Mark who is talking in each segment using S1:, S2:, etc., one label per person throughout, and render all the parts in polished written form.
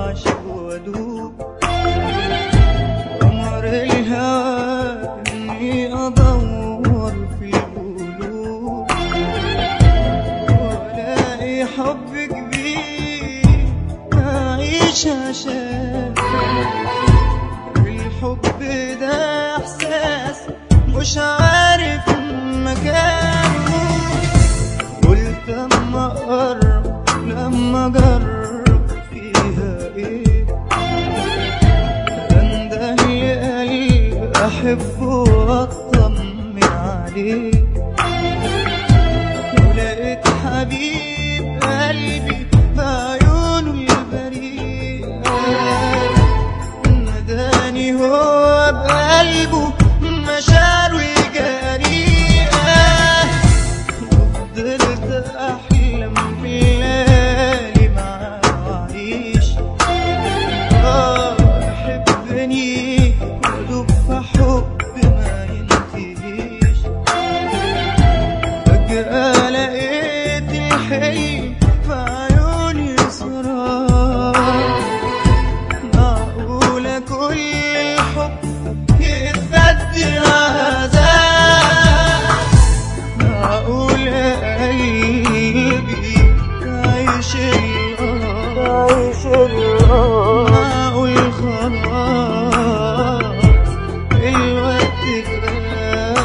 S1: واعشق وادوب. أمر الهوى إني أدور في القلوب وألاقي حب كبير أعيش عشان الحب ده إحساس مش عارف مكانه. قلت أما أقرب لما أجرب فيها إيه، أنده لقلبي أحبه وأطمن عليه. ولقيت حبيب قلبي بعيونه البريئة ناداني هو بقلبه مشاعره الجريئة. وفضلت أحلم بالليالي معاه وأعيش يحبني وأدوب في حب ما ينتهيش. فجأة لقيت الحلم في عيوني سراب. معقولة كل الحب يتبدل عذاب؟ معقولة قلبي عايش معقول خلاص الوقت فات؟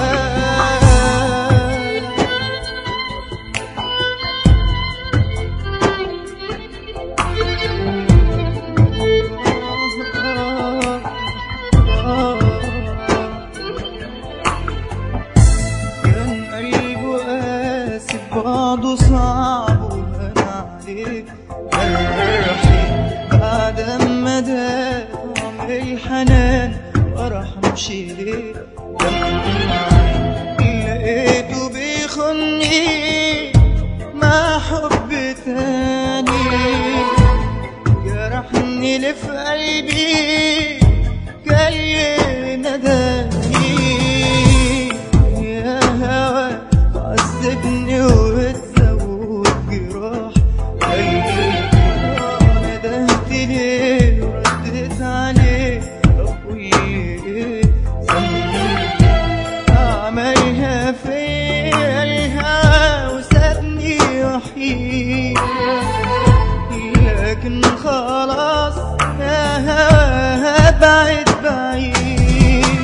S1: كان قلبه قاسي بعضه صعب وأنا عليه جرحي بعد ما دام الحنان وأرحمش ليه. دمعي لقيته بيخوني مع حب تاني، جرحني اللي في قلبي جاي نداني. يا هوا عذبني وتزود جراح قلبي. ندهت ليه وردت عليه، طب قولي ايه ذنبي عملها فيا الهوا وسابني وحيد. لكن خلاص يا هوا بعيد بعيد.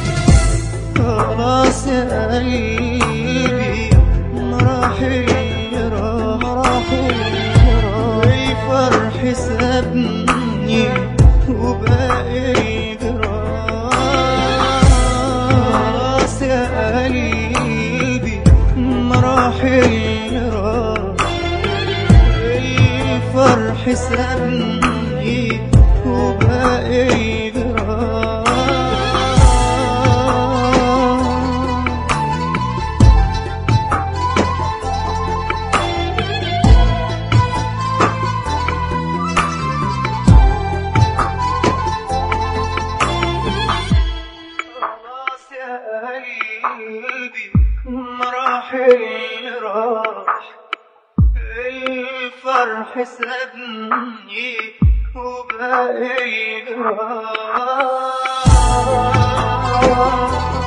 S1: خلاص يا قلبي مراحل راح والفرح سابني وباقي الجراح. خلاص يا قلبي مراحل راح الفرح سابني وباقي الجراح. قلبي مراحل راح الفرح سابني وباقي الجراح.